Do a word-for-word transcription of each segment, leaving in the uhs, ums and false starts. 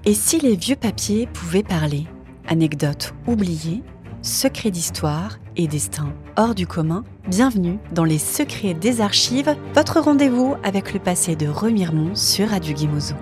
Et si les vieux papiers pouvaient parler? Anecdotes oubliées, secrets d'histoire et destins hors du commun, bienvenue dans Les Secrets des Archives, votre rendez-vous avec le passé de Remiremont sur Radio Guimauzo.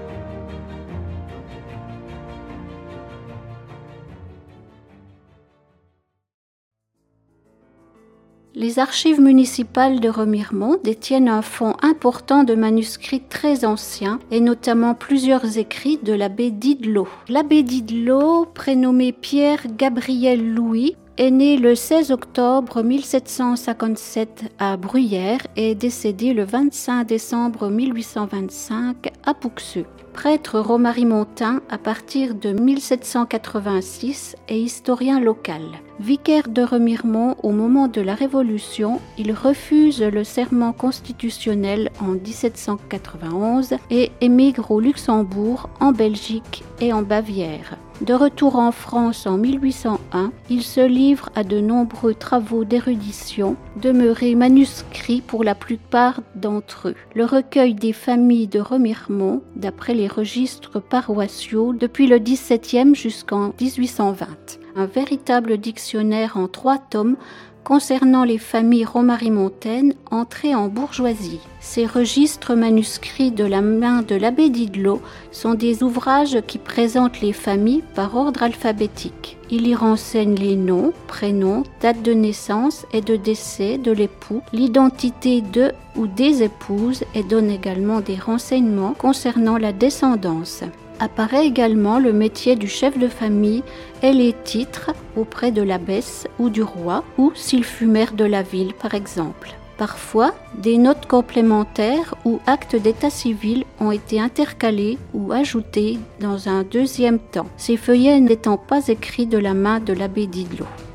Les archives municipales de Remiremont détiennent un fonds important de manuscrits très anciens et notamment plusieurs écrits de l'abbé Didelot. L'abbé Didelot, prénommé Pierre Gabriel Louis, est né le seize octobre mille sept cent cinquante-sept à Bruyères et est décédé le vingt-cinq décembre mille huit cent vingt-cinq à Pouxeux. Prêtre romarimontain à partir de mille sept cent quatre-vingt-six et historien local. Vicaire de Remiremont au moment de la Révolution, il refuse le serment constitutionnel en dix-sept cent quatre-vingt-onze et émigre au Luxembourg, en Belgique et en Bavière. De retour en France en mille huit cent un, il se livre à de nombreux travaux d'érudition, demeurés manuscrits pour la plupart d'entre eux. Le recueil des familles de Remiremont, d'après les registres paroissiaux, depuis le dix-septième jusqu'en dix-huit cent vingt. Un véritable dictionnaire en trois tomes concernant les familles romarimontaines entrées en bourgeoisie. Ces registres manuscrits de la main de l'abbé Didelot sont des ouvrages qui présentent les familles par ordre alphabétique. Il y renseigne les noms, prénoms, date de naissance et de décès de l'époux, l'identité de ou des épouses et donne également des renseignements concernant la descendance. Apparaît également le métier du chef de famille et les titres auprès de l'abbesse ou du roi, ou s'il fut maire de la ville par exemple. Parfois, des notes complémentaires ou actes d'état civil ont été intercalés ou ajoutés dans un deuxième temps, ces feuillets n'étant pas écrits de la main de l'abbé Didelot.